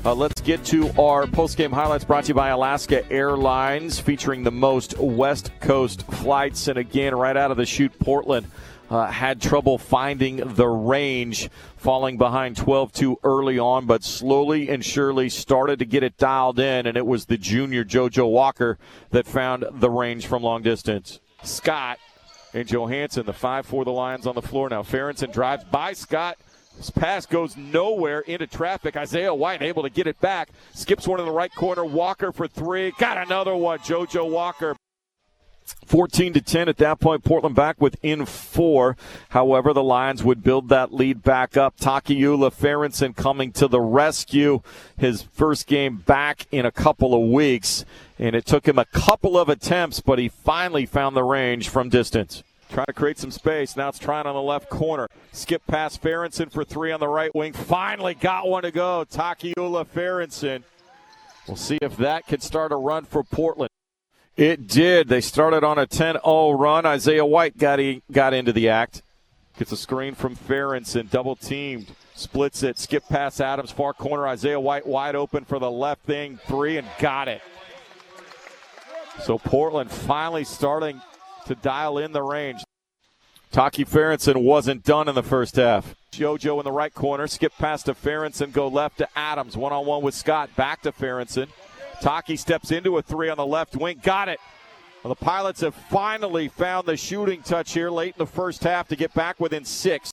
Let's get to our post-game highlights brought to you by Alaska Airlines, featuring the most West Coast flights. And again, right out of the chute, Portland had trouble finding the range, falling behind 12-2 early on, but slowly and surely started to get it dialed in, and it was the junior JoJo Walker that found the range from long distance. Scott and Johansson, the 5 for the Lions on the floor now. Ferentsen drives by Scott. This pass goes nowhere into traffic. Isaiah White able to get it back. Skips one in the right corner. Walker for 3. Got another one. JoJo Walker. 14-10 at that point. Portland back within 4. However, the Lions would build that lead back up. Takiula Ferentsen coming to the rescue. His first game back in a couple of weeks. And it took him a couple of attempts, but he finally found the range from distance. Trying to create some space. Now it's trying on the left corner. Skip past Ferentsen for 3 on the right wing. Finally got one to go. Takiula Ferentsen. We'll see if that can start a run for Portland. It did. They started on a 10-0 run. Isaiah White got into the act. Gets a screen from Ferentsen. Double teamed. Splits it. Skip past Adams. Far corner. Isaiah White wide open for the left thing. 3 and got it. So Portland finally starting to dial in the range. Taki Ferentsen wasn't done in the first half. JoJo in the right corner. Skip past to Ferentsen. Go left to Adams. One-on-one with Scott. Back to Ferentsen. Taki steps into a 3 on the left wing. Got it. Well, the Pilots have finally found the shooting touch here late in the first half to get back within 6.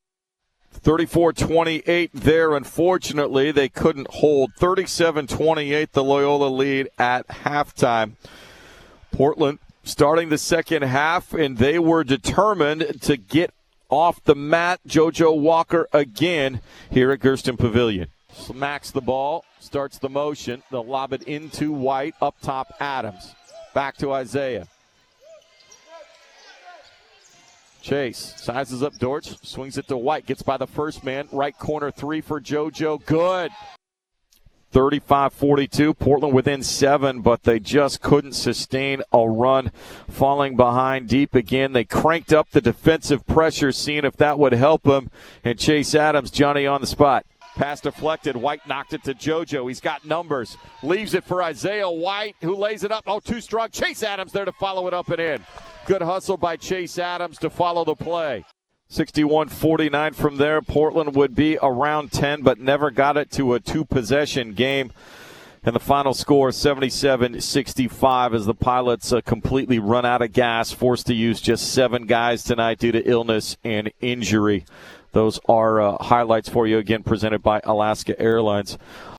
34-28 there. Unfortunately, they couldn't hold. 37-28, the Loyola lead at halftime. Portland starting the second half, and they were determined to get off the mat. JoJo Walker again here at Gersten Pavilion. Smacks the ball, starts the motion. They'll lob it into White, up top Adams. Back to Isaiah. Chase sizes up Dortch, swings it to White, gets by the first man. Right corner 3 for JoJo. Good. 35-42, Portland within 7, but they just couldn't sustain a run, falling behind deep again. They cranked up the defensive pressure, seeing if that would help them, and Chase Adams, Johnny on the spot. Pass deflected. White knocked it to JoJo. He's got numbers. Leaves it for Isaiah White, who lays it up. Oh, too strong. Chase Adams there to follow it up and in. Good hustle by Chase Adams to follow the play. 61-49 from there. Portland would be around 10, but never got it to a 2-possession game. And the final score, 77-65, as the Pilots completely run out of gas, forced to use just 7 guys tonight due to illness and injury. Those are highlights for you, again, presented by Alaska Airlines.